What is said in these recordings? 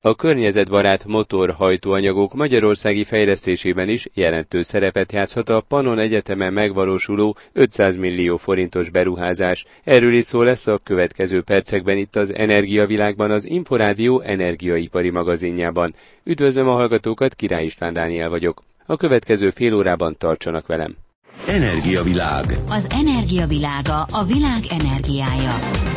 A környezetbarát motorhajtóanyagok magyarországi fejlesztésében is jelentős szerepet játszhat a Pannon Egyetemen megvalósuló 500 millió forintos beruházás. Erről is szó lesz a következő percekben itt az Energiavilágban, az Inforádió energiaipari magazinjában. Üdvözlöm a hallgatókat, Király István Dániel vagyok. A következő fél órában tartsanak velem. Energiavilág. Az energiavilága, a világ energiája.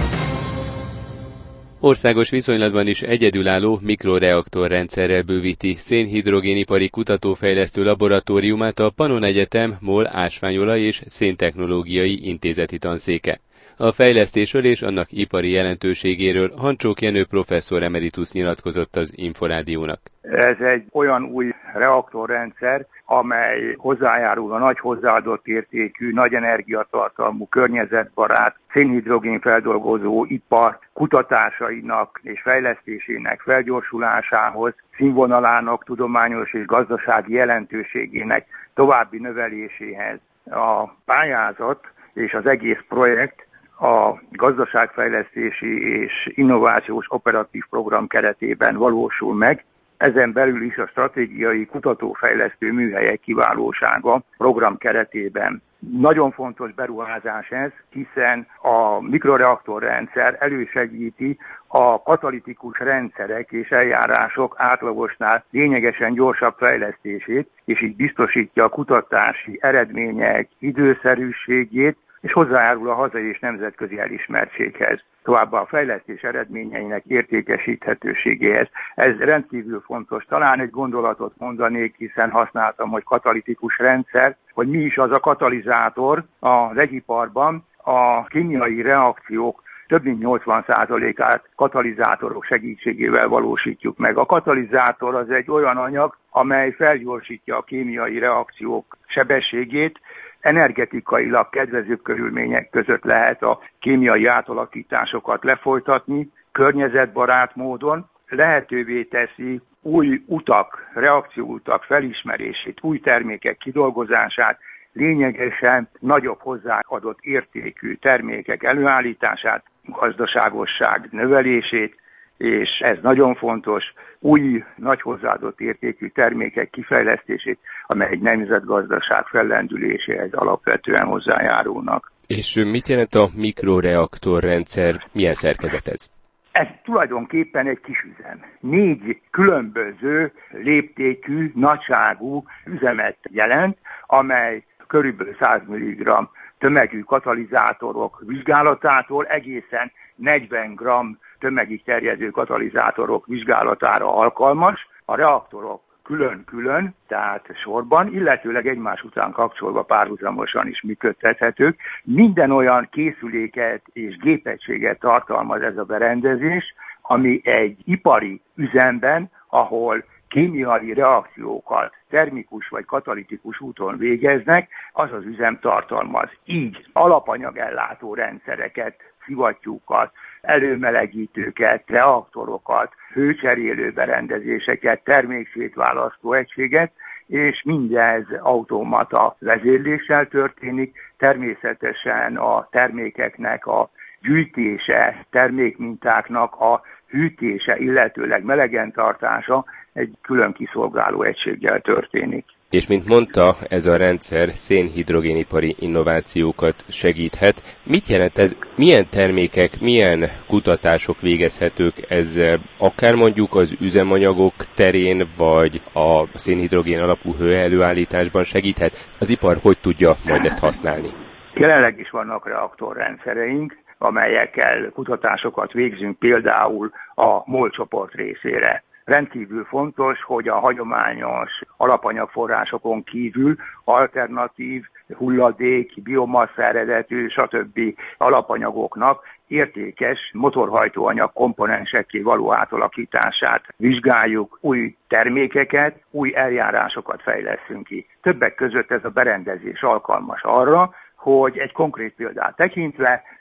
Országos viszonylatban is egyedülálló mikroreaktorrendszerrel bővíti szénhidrogénipari kutatófejlesztő laboratóriumát a Pannon Egyetem MOL ásványolaj és széntechnológiai intézeti tanszéke. A fejlesztésről és annak ipari jelentőségéről Hancsók Jenő professzor emeritus nyilatkozott az Inforádiónak. Ez egy olyan új reaktorrendszer, amely hozzájárul a nagy hozzáadott értékű, nagy energiatartalmú, környezetbarát, szénhidrogénfeldolgozó ipar kutatásainak és fejlesztésének felgyorsulásához, színvonalának, tudományos és gazdasági jelentőségének további növeléséhez. A pályázat és az egész projekt a gazdaságfejlesztési és innovációs operatív program keretében valósul meg. Ezen belül is a stratégiai kutatófejlesztő műhelyek kiválósága program keretében. Nagyon fontos beruházás ez, hiszen a mikroreaktorrendszer elősegíti a katalitikus rendszerek és eljárások átlagosnál lényegesen gyorsabb fejlesztését, és így biztosítja a kutatási eredmények időszerűségét, és hozzájárul a hazai és nemzetközi elismertséghez. Továbbá a fejlesztés eredményeinek értékesíthetőségéhez. Ez rendkívül fontos. Talán egy gondolatot mondanék, hiszen használtam, hogy katalitikus rendszer, hogy mi is az a katalizátor az egyiparban. A kémiai reakciók több mint 80%-át katalizátorok segítségével valósítjuk meg. A katalizátor az egy olyan anyag, amely felgyorsítja a kémiai reakciók sebességét, energetikailag kedvezőbb körülmények között lehet a kémiai átalakításokat lefolytatni, környezetbarát módon, lehetővé teszi új utak, reakcióutak felismerését, új termékek kidolgozását, lényegesen nagyobb hozzáadott értékű termékek előállítását, gazdaságosság növelését, és ez nagyon fontos, új, nagy hozzáadott értékű termékek kifejlesztését, amely egy nemzetgazdaság fellendüléséhez alapvetően hozzájárulnak. És mit jelent a mikroreaktorrendszer? Milyen szerkezet ez? Ez tulajdonképpen egy kis üzem. 4 különböző léptékű, nagyságú üzemet jelent, amely körülbelül 100 mg tömegű katalizátorok vizsgálatától egészen 40 g tömegig terjedő katalizátorok vizsgálatára alkalmas. A reaktorok külön-külön, tehát sorban, illetőleg egymás után kapcsolva párhuzamosan is működtethetők. Minden olyan készüléket és gépegységet tartalmaz ez a berendezés, ami egy ipari üzemben, ahol kémiai reakciókat termikus vagy katalitikus úton végeznek, az az üzem tartalmaz. Így alapanyagellátó rendszereket, szivattyúkat, előmelegítőket, reaktorokat, hőcserélő berendezéseket, termékszétválasztó egységet, és mindez automata vezérléssel történik. Természetesen a termékeknek a gyűjtése, termékmintáknak a hűtése, illetőleg melegen tartása egy külön kiszolgáló egységgel történik. És mint mondta, ez a rendszer szénhidrogénipari innovációkat segíthet. Mit jelent ez? Milyen termékek, milyen kutatások végezhetők ezzel? Akár mondjuk az üzemanyagok terén, vagy a szénhidrogén alapú hőelőállításban segíthet? Az ipar hogy tudja majd ezt használni? Jelenleg is vannak reaktorrendszereink, amelyekkel kutatásokat végzünk például a MOL csoport részére. Rendkívül fontos, hogy a hagyományos alapanyagforrásokon kívül alternatív, hulladék, biomassa eredetű, stb. Alapanyagoknak értékes motorhajtóanyag komponensekké való átalakítását vizsgáljuk, új termékeket, új eljárásokat fejleszünk ki. Többek között ez a berendezés alkalmas arra, hogy egy konkrét példát tekintve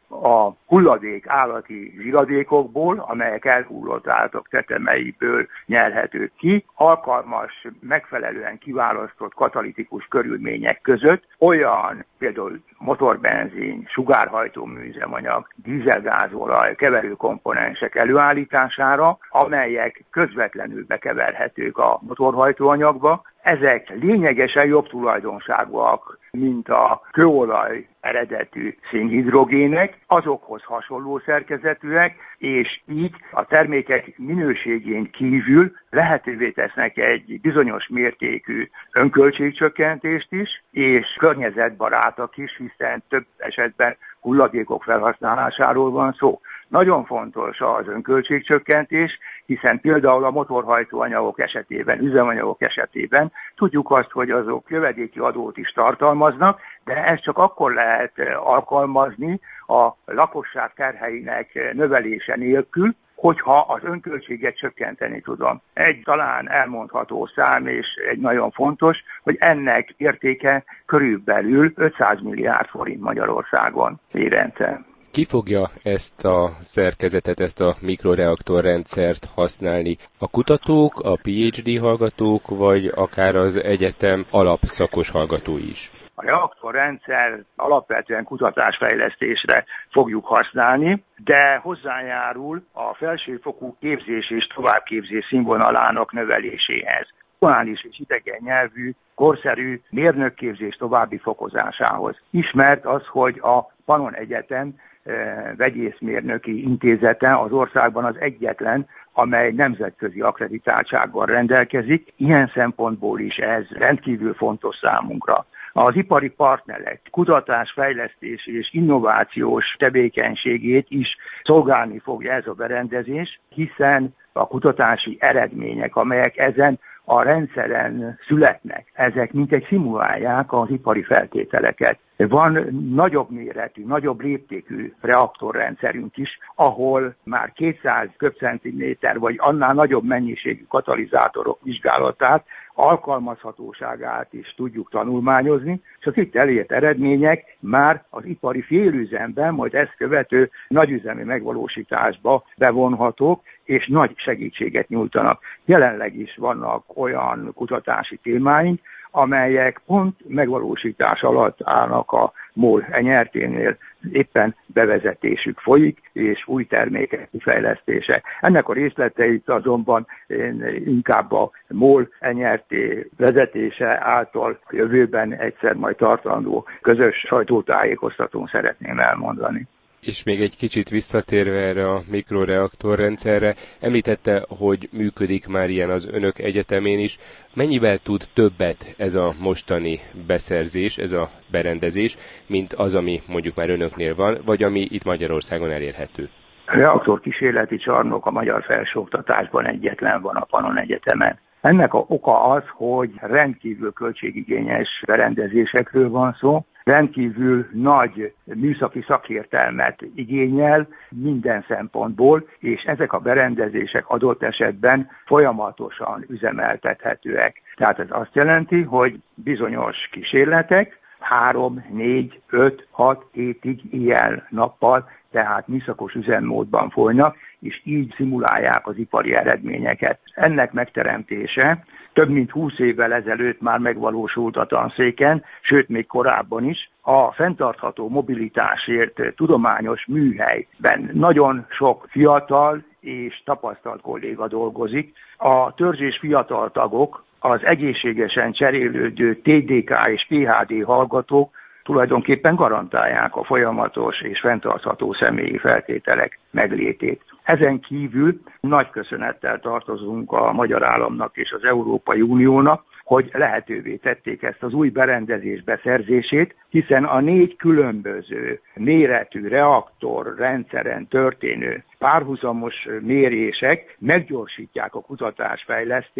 a hulladék állati zsiradékokból, amelyek elhullott állatok tetemeiből nyerhetők ki, alkalmas, megfelelően kiválasztott katalitikus körülmények között olyan például motorbenzin, sugárhajtómű üzemanyag, dízelgázolaj, keverőkomponensek előállítására, amelyek közvetlenül bekeverhetők a motorhajtóanyagba. Ezek lényegesen jobb tulajdonságúak, mint a kőolaj eredetű szénhidrogének, azokhoz hasonló szerkezetűek, és így a termékek minőségén kívül lehetővé tesznek egy bizonyos mértékű önköltségcsökkentést is, és környezetbarátak is, hiszen több esetben hulladékok felhasználásáról van szó. Nagyon fontos az önköltségcsökkentés, hiszen például a motorhajtóanyagok esetében, üzemanyagok esetében tudjuk azt, hogy azok jövedéki adót is tartalmaznak, de ezt csak akkor lehet alkalmazni a lakosság terheinek növelése nélkül, hogyha az önköltséget csökkenteni tudom. Egy talán elmondható szám, és egy nagyon fontos, hogy ennek értéke körülbelül 500 milliárd forint Magyarországon évente. Ki fogja ezt a szerkezetet, ezt a mikroreaktorrendszert használni? A kutatók, a PhD hallgatók, vagy akár az egyetem alapszakos hallgatói is? A reaktorrendszer alapvetően kutatásfejlesztésre fogjuk használni, de hozzájárul a felsőfokú képzés és továbbképzés színvonalának növeléséhez. Aktuális és idegen nyelvű, korszerű mérnökképzés további fokozásához. Ismert az, hogy a Pannon Egyetem vegyészmérnöki intézete az országban az egyetlen, amely nemzetközi akkreditáltsággal rendelkezik. Ilyen szempontból is ez rendkívül fontos számunkra. Az ipari partnerek kutatás, fejlesztés és innovációs tevékenységét is szolgálni fogja ez a berendezés, hiszen a kutatási eredmények, amelyek ezen a rendszeren születnek, ezek mintegy szimulálják az ipari feltételeket. Van nagyobb méretű, nagyobb léptékű reaktorrendszerünk is, ahol már 200 köbcentiméter vagy annál nagyobb mennyiségű katalizátorok vizsgálatát, alkalmazhatóságát is tudjuk tanulmányozni, és az itt elért eredmények már az ipari félüzemben, majd ezt követő nagyüzemi megvalósításba bevonhatók, és nagy segítséget nyújtanak. Jelenleg is vannak olyan kutatási témáink, amelyek pont megvalósítás alatt állnak a MOL enyerténél, éppen bevezetésük folyik, és új termékek kifejlesztése. Ennek a részleteit azonban én inkább a MOL enyerté vezetése által jövőben egyszer majd tartandó közös sajtótájékoztatón szeretném elmondani. És még egy kicsit visszatérve erre a mikroreaktorrendszerre, említette, hogy működik már ilyen az önök egyetemén is. Mennyivel tud többet ez a mostani beszerzés, ez a berendezés, mint az, ami mondjuk már önöknél van, vagy ami itt Magyarországon elérhető? Reaktorkísérleti csarnok a magyar felsőoktatásban egyetlen van a Pannon Egyetemen. Ennek a oka az, hogy rendkívül költségigényes berendezésekről van szó, rendkívül nagy műszaki szakértelmet igényel minden szempontból, és ezek a berendezések adott esetben folyamatosan üzemeltethetőek. Tehát ez azt jelenti, hogy bizonyos kísérletek 3, 4, 5, 6 hétig éjjel-nappal, tehát műszakos üzemmódban folynak, és így szimulálják az ipari eredményeket. Ennek megteremtése több mint 20 évvel ezelőtt már megvalósult a tanszéken, sőt még korábban is. A fenntartható mobilitásért tudományos műhelyben nagyon sok fiatal és tapasztalt kolléga dolgozik. A törzs fiatal tagok, az egészségesen cserélődő TDK és PhD hallgatók tulajdonképpen garantálják a folyamatos és fenntartható személyi feltételek meglétét. Ezen kívül nagy köszönettel tartozunk a magyar államnak és az Európai Uniónak, hogy lehetővé tették ezt az új berendezés beszerzését, hiszen a 4 különböző méretű reaktorrendszeren történő párhuzamos mérések meggyorsítják a kutatásfejlesztést,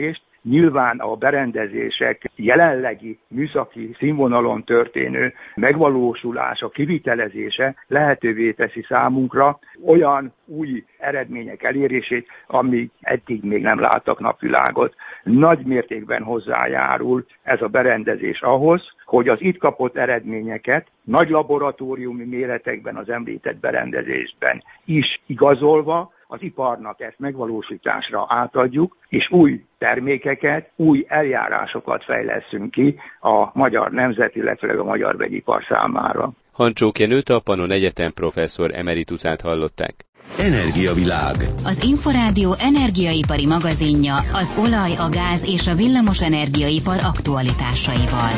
Nyilván a berendezések jelenlegi műszaki színvonalon történő megvalósulása, kivitelezése lehetővé teszi számunkra olyan új eredmények elérését, amik eddig még nem láttak napvilágot. Nagy mértékben hozzájárul ez a berendezés ahhoz, hogy az itt kapott eredményeket nagy laboratóriumi méretekben az említett berendezésben is igazolva az iparnak ezt megvalósításra átadjuk, és új termékeket, új eljárásokat fejleszünk ki a magyar nemzet, illetve a magyar vegyipar számára. Hancsók Jenőt, a Pannon Egyetem professzor emeritusát hallották. Energiavilág. Az Inforádió energiaipari magazinja az olaj, a gáz és a villamos energiaipar aktualitásaival.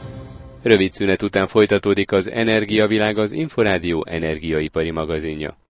Rövid szünet után folytatódik az Energiavilág, az Inforádió energiaipari magazinja.